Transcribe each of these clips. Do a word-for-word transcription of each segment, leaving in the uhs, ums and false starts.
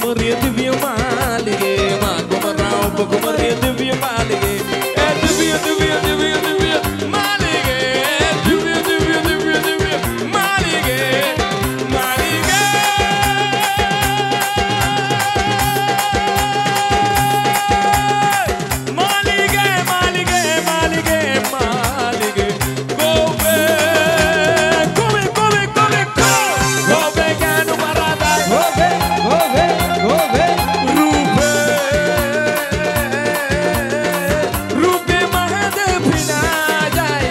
ಕುಮರಿಯ ದಿವ್ಯ ಮಾಲಿಗೆ ಮಾ ಕುಮರಾಂಬ ಕುಮರಿಯ ದಿವ್ಯ ಮಾಲಿಗೆ ಏ ದಿವ್ಯ ದಿವ್ಯ ದಿವ್ಯ ದಿವ್ಯ ಮಾಲಿಗೆ ದಿವ್ಯ ದಿವ್ಯ ದಿವ್ಯ ದಿವ್ಯ ಮಾಲಿಗೆ ಮಾಲಿಗೆ ಮಾಲಿಗೆ ಮಾಲಿಗೆ ಮಾಲಿಗೆ ಮಾಲಿಗೆ ಗೋವೆ ಗೋವೆ ಗೋವೆ ಗೋವೆ ಗೋವೆ ಗಾನು ಮರಾದ ಗೋವೆ ಗೋವೆ ಗೋವೆ ರೂಪೆ ರೂಪೆ ಮಹದ ಭಿನಾ ಜಾಯಿ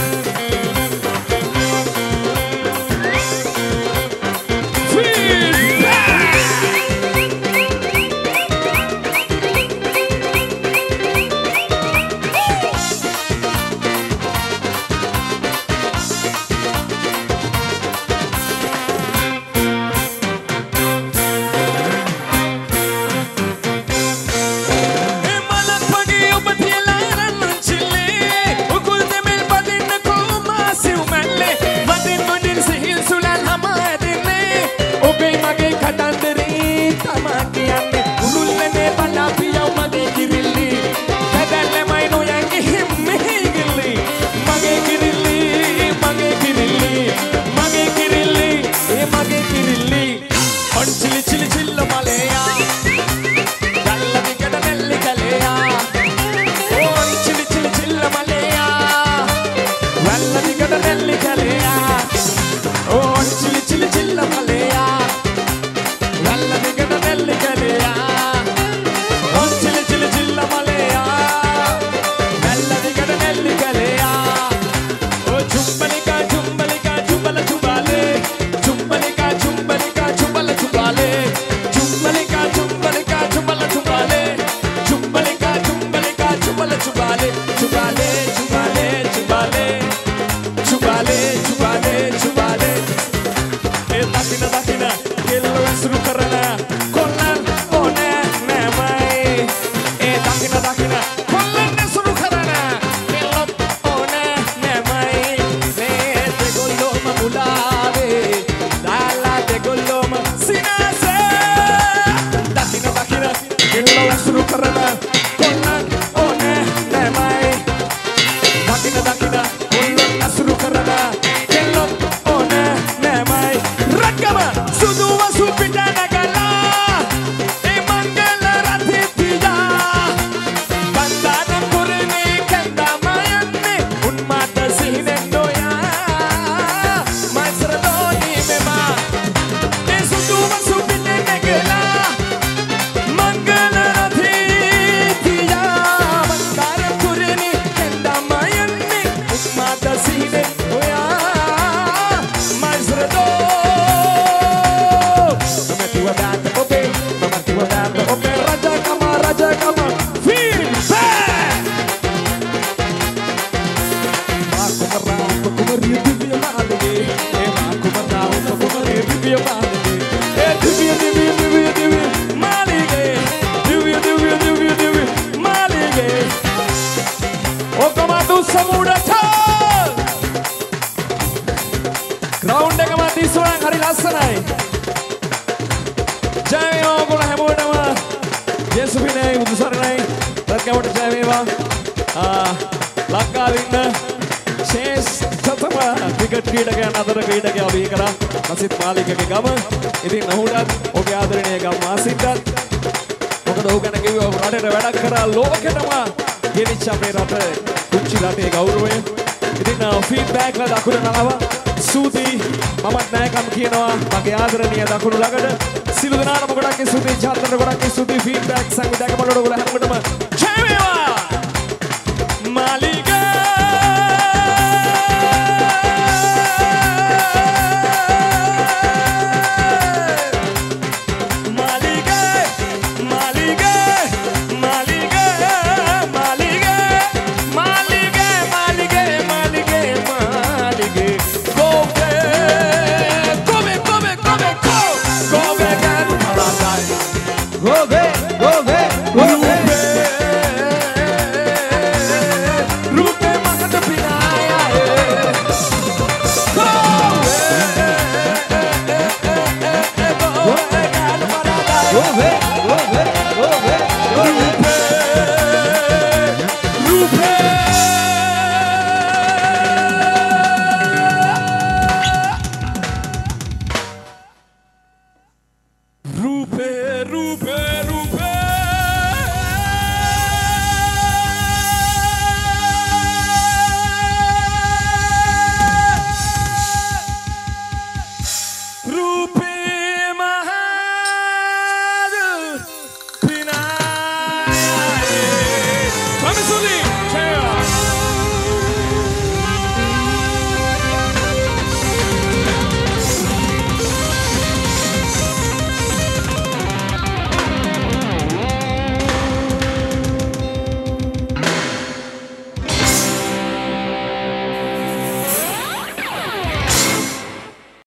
මසිත් මාලිකගේ ගම ඉතින් ඔහුටත් ඔහුගේ ආදරණීය ගම් වාසීන්ටත් මොකද ඔහු ගැන කිව්ව රටේට වැඩක් කරා ලෝකෙටම ගෙනිච්ච අපේ රට කුංචි රටේ ගෞරවය ඉතින් ෆීඩ්බැක් ලා දකුණ නලව සූදී මමත් නැකම් කියනවා මගේ ආදරණීය දකුණු ළඟට සිළු දනාටම ගොඩක් ස්තුතියි චාතරට ගොඩක් ස්තුතියි ෆීඩ්බැක් සංවිධායක මණ්ඩලයට ඔයගොල්ලෝ හැමෝටම ජය වේවා Malik Go, go, go, go, go, go, go. Mami Suli, cheers.